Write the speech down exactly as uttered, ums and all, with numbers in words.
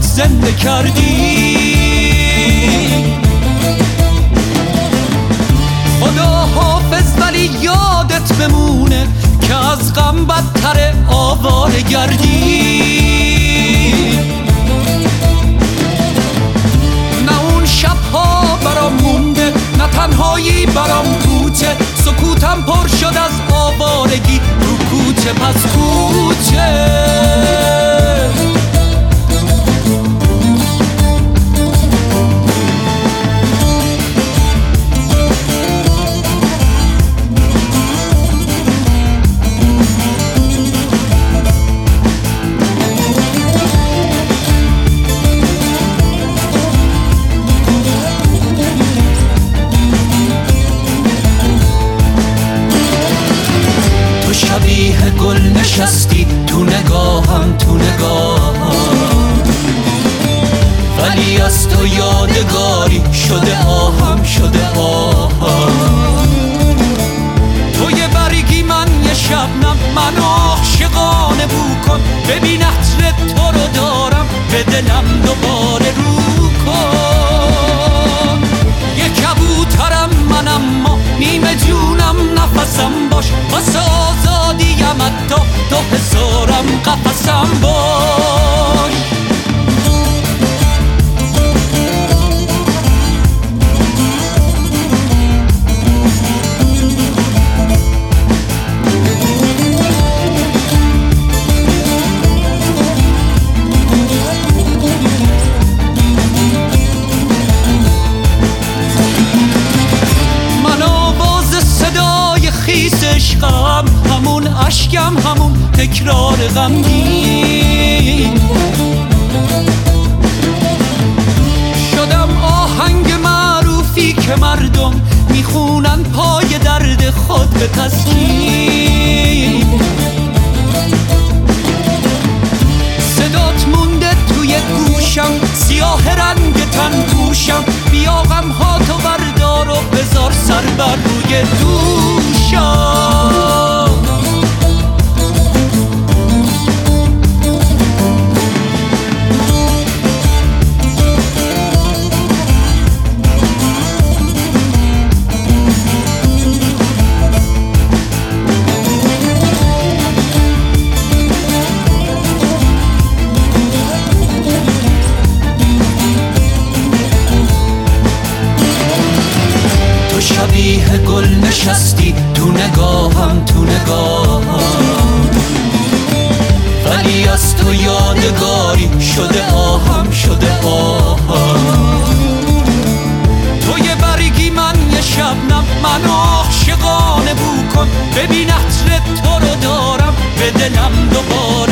زنده کردی. خدا حافظ ولی یادت بمونه که از غم بدتر آواره گردی. نه اون شبها برام مونده، نه تنهایی برام کوچه، سکوتم پر شد از آوارگی رو کوچه پس کوچه. شبیه گل نشستی تو نگاهم تو نگاهم، ولی از تو یادگاری شده آهم شده آهم. تو یه برگی من یه شبنم، من عاشقانه بو کن، ببین عطر تو رو دارم به دلم دوباره رو کن. یه کبوترم من اما نیمه جونم نفسم باش، واسه آزادیم حتی دو هزارم قفسم باش. خیس عشقم همون عشقم همون تکرار غمگین، شدم آهنگ معروفی که مردم میخونن پای درد خود به تسکین. صدات مونده توی گوشم، سیاه رنگ تن پوشم، بیا غم ها تو بردار و بذار سر بر روی دوشم. شبیه گل نشستی تو نگاهم تو نگاهم، ولی از تو یادگاری شده آهم شده آهم. تو یه برگی من یه شبنم، من عاشقانه بو کن، ببین عطر تو رو دارم به دلم دوباره